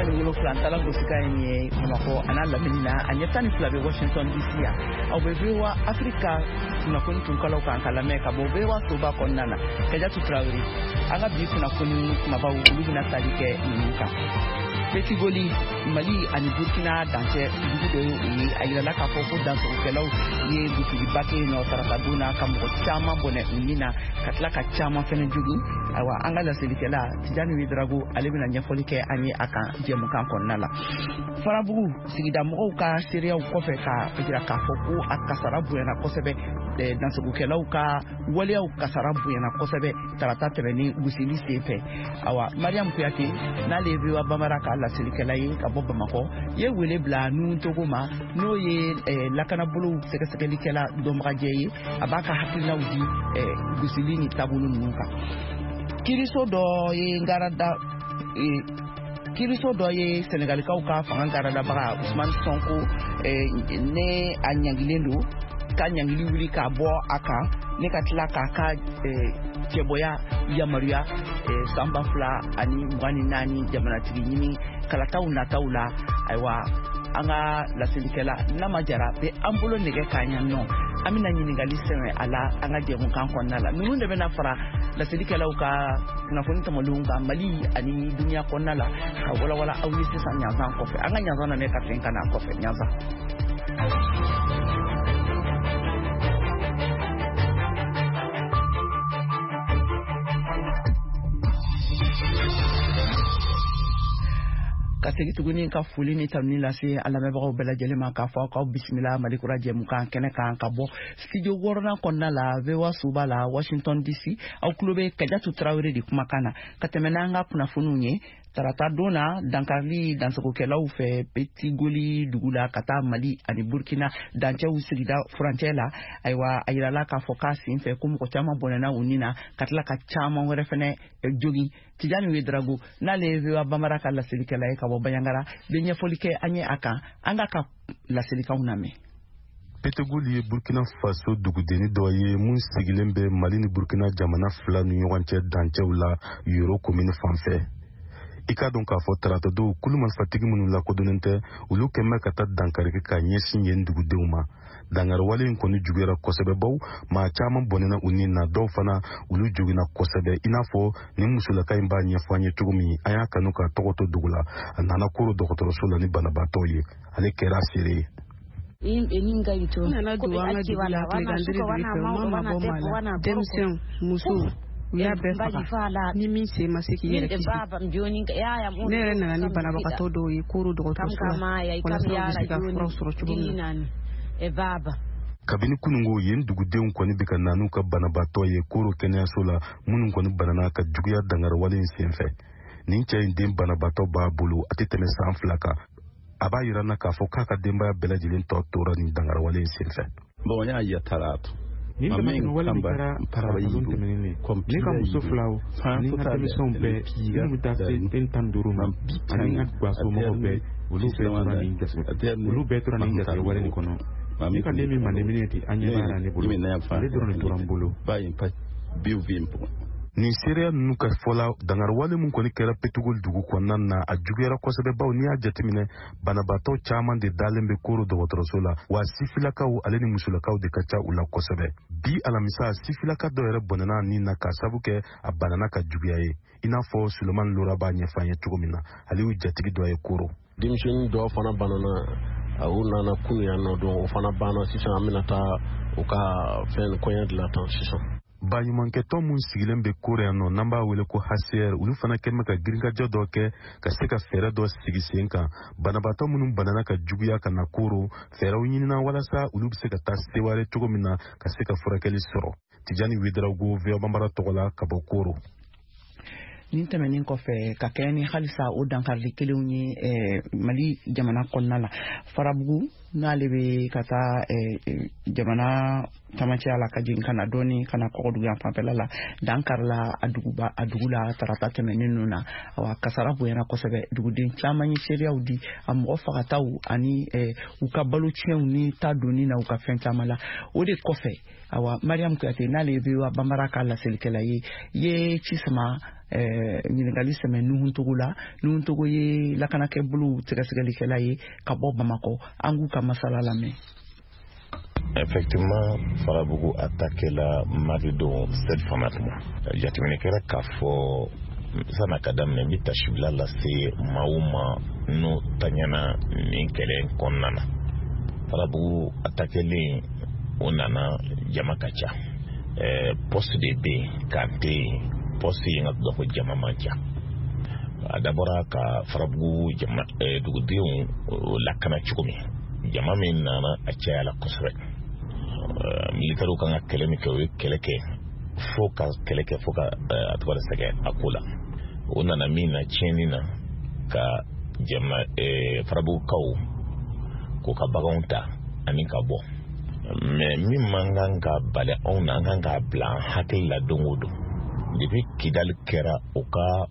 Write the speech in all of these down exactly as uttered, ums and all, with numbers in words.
ni wolo flan tala go sika ni Bamako ana lamina anya tani flabe Washington D C ya au bewa Afrika tuna kuni tunkala ka kalame ka bobewa soba konnana kaja tutrauri anga bi kuna kuni mabawu lubina talike nuka Petigoli Mali ani Burkina dance dugudo yi ayala ka fofo dance ukelaw ye buti bake no tarakaduna kambo chama bone unina katla ka chama fene jugu awa angala selikela tijani widrago alebina nyafolike ani aka jemu kan konnala farabu sigida mo ka seria ukofe ka pejira ka foko akasarabu na kosebe dance ukelaw ka wale au kasarabu na kosebe tarata tebeni gusili sepe awa Mariam Kuyate na levi wa bamaraka la silikela yi ka boba mako ye wele bla nu togoma no ye lakana bulu seke seke likela domra jeyi abaka hakila udi gusilini tabulu nuka kiriso do ye ngarada kiriso do ye Senegal ka ka fanga ngarada bara Ousmane Sonko ne anyangilendo kanyangili wuli ka bo aka ne ka tila ka ka Keboya ya Maria Samba Fla ani mwani nani jamana tigini kala tauna taula aiwa anga la silikela na majara be ambulo nege kanya no amina nyini ngali ala anga je mun kan konnala nunde bena fara la silikela uka na funta malunga Mali ani dunia konnala wala wala awni sisa nyaza kofe anga nyaza na ne ka tenka na kofe nyaza kasegi tuguni ka fuli ni tamni lase alame ba bela jelema ka fa ka bismillah malikura je mukan kene kan ka bo studio worna konna la vewa suba la Washington D C au klube kajatu Traoré di kumakana katemenanga kuna fununye tarata dona dankali dansoko kelaw fe Petigoli dugula kata Mali ani Burkina danche usigida frontiera aywa ayirala ka focus fe kum ko chama bonena unina katla ka chama ngore fene jogi tijani wedrago na leve wa bamaraka la silikela ka bo bayangara benye folike anye aka anga ka la silika uname Petigoli Burkina Faso dugudeni doye mun sigilembe Mali ni Burkina jamana fla nu yonche danche ula euro commune fanfe ika don ka fo tarata do kulman fatigi mun la kodonente ulu kemme kata dankare ka nyesin yen dugudewma dangar wale ko ni jugera kosebe baw ma chama bonena unina do fana ulu jugina kosebe inafo ni musula kay mba nyefanye tugumi aya kanuka togoto dugula nana kuro dokotoro sula ni bana batoye ale kera sire in eninga ito ko be ati wala wana suko wana mama mama wana demsen musu ya befa ni min se masiki yere kisi ne na ni bana bakato do yikuru do to so wala so ga furo soro chubuni e baba kabini kunungo yen dugudeun ko ni bika nanu ka bana bato ye kuro kenya sola munun ko ni bana ka juguya dangar walin senfe nin chay dem bana bato ba bulu atitene sanflaka aba yirana ka fo kaka demba belajilin to tora ni dangar walin senfe bon ya ya taratu ni kama ni wala ni para para zonte menene ni kama soflao ni ngata misombe ni mutase entanduru ani ngata so mo be ulu betura ni ngase ulu betura ni ngase wala ni kono ni ka demi manemineti anyara ni bulu ni dro ni turambulu ba impa biu vimpo ni seria nuka fola dangar wale mun koni kera Petigoli dugu kwanan na ajugera kosebe baw ni ajatimine bana bato chaman de dalembe koro do wotrosola wa sifilaka u aleni musulaka de kacha ula kosebe bi alamisa sifilaka do ere bonana ni na kasabuke abanana ka jugiaye ina fo Suleman Lora ba nyefanye tugumina ali u jatigi do ay koro dimshin do fana banana auna na kunya no do fana bana sisa aminata uka fen konya de la transition bayumanke to mun sigilen be koreano namba wele ko haser ulu fana kemme ka gringa jodo ke ka se ka fere do sigi senka banabato munun banana ka juguya ka nakoro fere unyina wala sa ulu se ka taseware tugomina ka se ka furakeli soro tijani widra go veo bambara togola ka bokoro ninte menin ko fe ka keni khalisa o dankarli kelewni e Mali jamana konnala farabugu nalebe kata e jamana tamachi ala kajin kana doni kana kodu ya papelala dankarla aduguba adugula tarata temenina wa kasarabu yana kosebe dugudin chamani seria udi am ofa taw ani e ukabalu chewni ta doni na ukafenta mala ode kofe awa Mariam Kuyate nalebe wa bambaraka la selikela ye ye chisma ɲininkali sɛmɛ Nuhuntogo la. Nuhuntogo ye lakanakɛbolo sɛgɛsɛgɛlikɛla ye ka bɔ Bamako. An k'u ka masala lamɛn. Effectivement, Farabugu attaqué la Maridon cette fanatisme. Jatiminekera k'a fɔ sana ka daminɛ bi tashibila lase maaw ma n'o taɲana nin kɛlɛ kɔnɔna na. Farabugu attaquelen o nana jama ka ca. Poste de bɛ yen kan tɛ yen, poste in ka dɔgɔ ko jama man ca. A dabɔra ka Farabugu jama dugudenw lakana cogo min. Jama min nana a cayala kosɛbɛ. Militaires kan ka kɛlɛ min kɛ o ye kɛlɛ kɛ fo ka kɛlɛ kɛ fo ka a tɔgɔ sɛgɛ a ko la. O nana min na tiɲɛni na ka jama Farabugukaw k'u ka baganw ta ani ka bɔ. Mais min man kan ka bali anw na an kan ka bila an hakili la don o don. Depuis Kidali kɛra o ka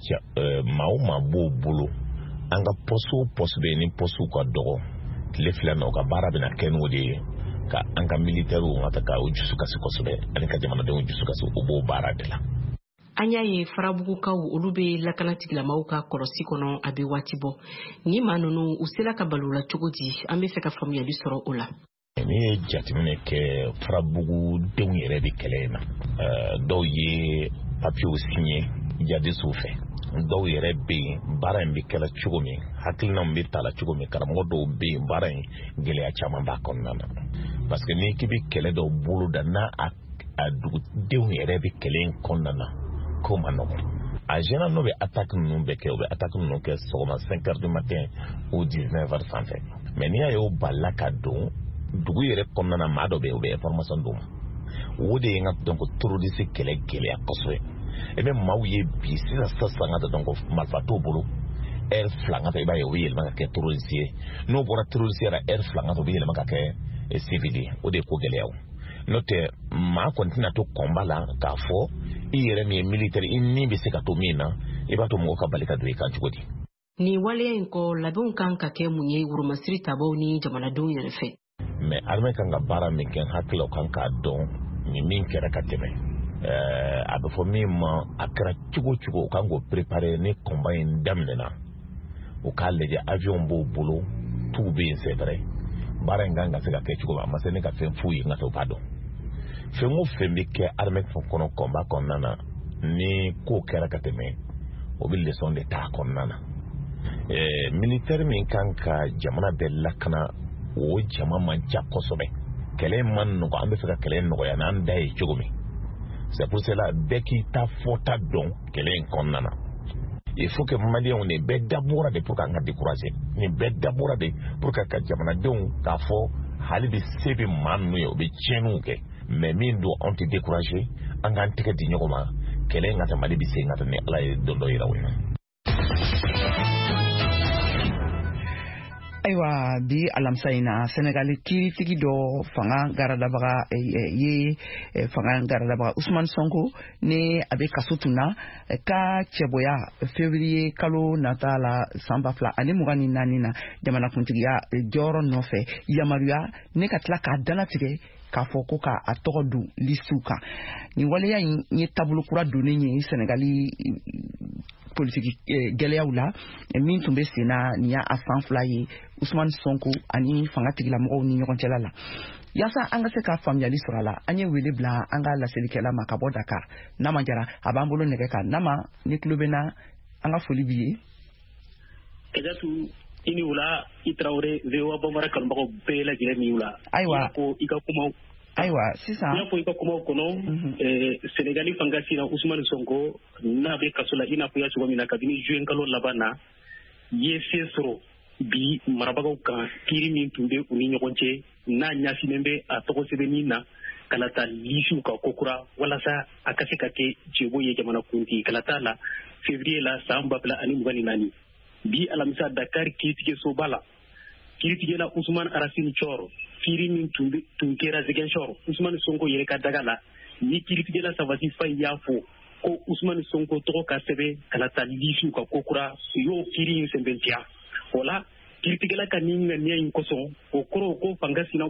maa o maa b'o bolo an ka poste o poste bɛ yen ni poste ka dɔgɔ tile fila na o ka baara bɛna kɛ n'o de ye ka an ka militaires ka ta ka o dusu kasi kosɛbɛ ani ka jamanadenw dusu kasi o b'o baara de la. An y'a ye Farabugukaw olu bɛ lakanatigilamaaw ka kɔlɔsi kɔnɔ a bɛ waati bɔ. Ni maa ninnu u sera ka balo la cogo di? An bɛ fɛ ka faamuyali sɔrɔ o la. Ni ye jateminɛ kɛ Farabugudenw yɛrɛ de kɛlɛ in na. Dɔw ye papiyew signé jadisiw fɛ. Dɔw yɛrɛ bɛ yen baara in bɛ kɛla cogo min, hakilinaw bɛ ta la cogo min, karamɔgɔ dɔw bɛ yen baara in gɛlɛya caman b'a kɔnɔna na. Parce que ni k'i bɛ kɛlɛ dɔw bolo da n'a a dugudenw yɛrɛ bɛ kɛlɛ in kɔnɔna na ko ma nɔgɔn. A général n'o bɛ attaque ninnu bɛ kɛ o bɛ attaque ninnu kɛ sɔgɔma cinq heures du matin ou dix-neuf heures sanfɛ. Mais n'i y'a ye o balila ka don dugu yɛrɛ kɔnɔna na maa dɔ bɛ yen o bɛ information d'o ma. O de ye n ka donc terroriste kɛlɛ gɛlɛya kosɛbɛ. E bɛ maaw ye bi sisan sisan ka donc marifa t'o bolo heure fila ka i b'a ye o bɛ yɛlɛma ka kɛ terroriste ye. N'o bɔra terroriste yɛrɛ heure fila ka o bɛ yɛlɛma ka kɛ civil ye. O de ye ko gɛlɛya o. N'o tɛ maa kɔni tɛna to combat la k'a fɔ i yɛrɛ min ye militaire i ni bɛ se ka to min na i b'a to mɔgɔw ka bali ka don i kan cogo di. Ni waleya in kɔ labɛnw kan ka kɛ mun ye Woromasiri tabaw ni jamanadenw yɛrɛ fɛ. Mais armée kan ka baara min kɛ hakililaw kan k'a dɔn ni min kɛra ka tɛmɛ. A bɛ fɔ min ma a kɛra cogo cogo o kan k'o préparer ni combat in daminɛna o k'a lajɛ avion b'o bolo tuw bɛ yen c'est vrai baara in kan ka se ka kɛ cogo min a ma se ne ka fɛn foyi ye n ka to b'a dɔn. Fɛn o fɛn bɛ kɛ armée kɔnɔ combat kɔnɔna na ni ko kɛra ka tɛmɛ o bɛ leçon de t'a kɔnɔna na. Militaire min kan ka jamana bɛɛ lakana o jama man ca kosɛbɛ. Kɛlɛ man nɔgɔ an bɛ fɛ ka kɛlɛ nɔgɔya n'an da ye cogo min. C'est pour cela bɛɛ k'i ta fɔta dɔn kɛlɛ in kɔnɔna na. Il faut que Maliens ne bɛɛ dabɔra de pour k'an ka décourager. Ni bɛɛ dabɔra de pour que ka jamanadenw k'a fɔ hali bi se bɛ maa ninnu ye o bɛ tiɲɛniw kɛ. Mais min don anw tɛ décourager an k'an tɛgɛ di ɲɔgɔn ma kɛlɛ in ka tɛ Mali bɛ se ka tɛ ni Ala ye don dɔ yira o la. Ayiwa bi alamisa in na Senegal kiiritigi dɔ fanga garadabaga ye fanga garadabaga Ousmane Sonko ni a bɛ kaso tun na ka cɛbɔya février kalo nata la san ba fila ani mugan ni naani na jamanakuntigiya jɔyɔrɔ nɔfɛ yamaruya ne ka tila k'a dalatigɛ k'a fɔ ko k'a tɔgɔ don listiw kan. Nin waleya in ye taabolo kura donnen ye Senegali politique gɛlɛyaw la min tun bɛ sen na nin y'a san fila ye Ousmane Sonko ani fanga tigilamɔgɔw ni ɲɔgɔn cɛla la. Yaasa an ka se ka faamuyali sɔrɔ a la an ye wele bila an ka laselilikɛla ma ka bɔ Dakar n'a ma jara a b'an bolo nɛgɛ kan n'a ma ni tulo bɛ na an ka foli b'i ye. Kɛjatu i ni wula i Tarawele V O A Bambara kanubagaw bɛɛ lajɛlen ni wula. Ayiwa ko i ka kumaw. Ayiwa sisan. I n'a fɔ i ka kumaw kɔnɔ Senegali fanga sina Ousmane Sonko n'a bɛ kaso la i n'a fɔ i y'a cogo min na kabini juin kalo laban na ye se sɔrɔ bi marabagaw kan kiiri min tun bɛ u ni ɲɔgɔn cɛ n'a ɲasimɛ bɛ a tɔgɔ sɛbɛnni na kana taa lisiw ka kokura walasa a ka se ka kɛ cɛbo ye jamanakuntigi kana taa la février la san ba fila ani mugan ni naani bi alamisa Dakar kiiritigesoba la kiiritigɛla Ousmane Arasini Choro kiiri min tun kɛra Ziguinchor Ousmane Sonko yɛrɛ ka daga la ni kiiritigɛla Sabati Faye y'a fɔ ko Ousmane Sonko tɔgɔ ka sɛbɛn kana taa lisiw ka kokura u y'o kiiri in sɛbɛntiya o la kiiritigɛla ka nin ŋaniya in kosɔn o kɔrɔ ko fanga sina